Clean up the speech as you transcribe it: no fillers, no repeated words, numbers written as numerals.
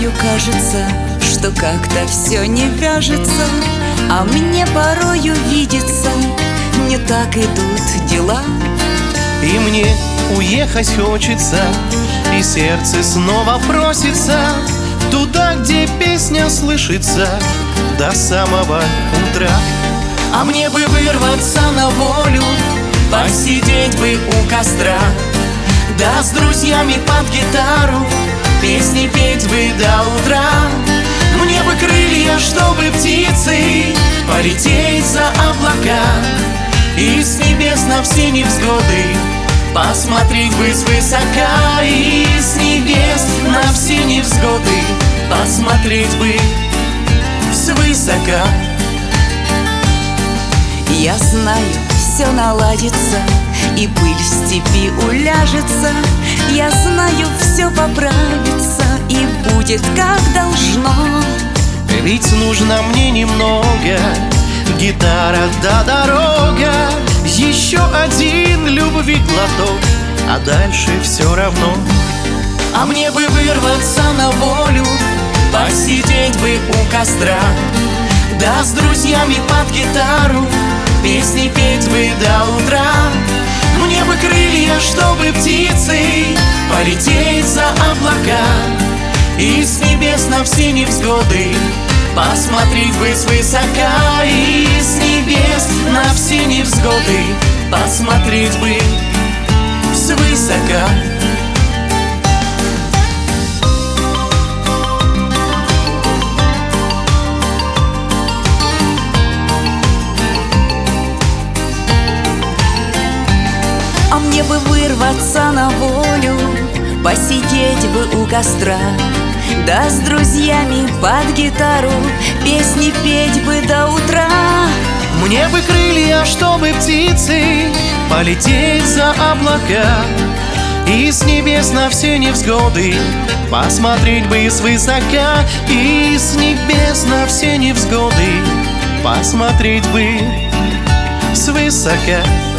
порою кажется, что как-то все не вяжется, а мне порою видится, не так идут дела. И мне уехать хочется, и сердце снова просится туда, где песня слышится до самого утра. А мне бы вырваться на волю, посидеть бы у костра, да с друзьями под гитару песни петь бы до утра. Мне бы крылья, чтобы птицей полететь за облака, и с небес на все невзгоды посмотреть бы свысока, и с небес на все невзгоды посмотреть бы свысока. Я знаю, все наладится, и пыль в степи уляжется. Я знаю, все поправится, и будет как должно. Ведь нужно мне немного, гитара да дорога, еще один любви глоток, а дальше все равно. А мне бы вырваться на волю, посидеть бы у костра, да с друзьями под гитару песни петь бы до утра. Мне бы крылья, чтобы птицей полететь за облака, и с небес на все невзгоды посмотреть бы свысока, и с небес на все невзгоды посмотреть бы свысока. А мне бы вырваться на волю, посидеть бы у костра, да с друзьями под гитару песни петь бы до утра. Мне бы крылья, чтобы птицы полететь за облака, и с небес на все невзгоды посмотреть бы свысока, и с небес на все невзгоды посмотреть бы свысока.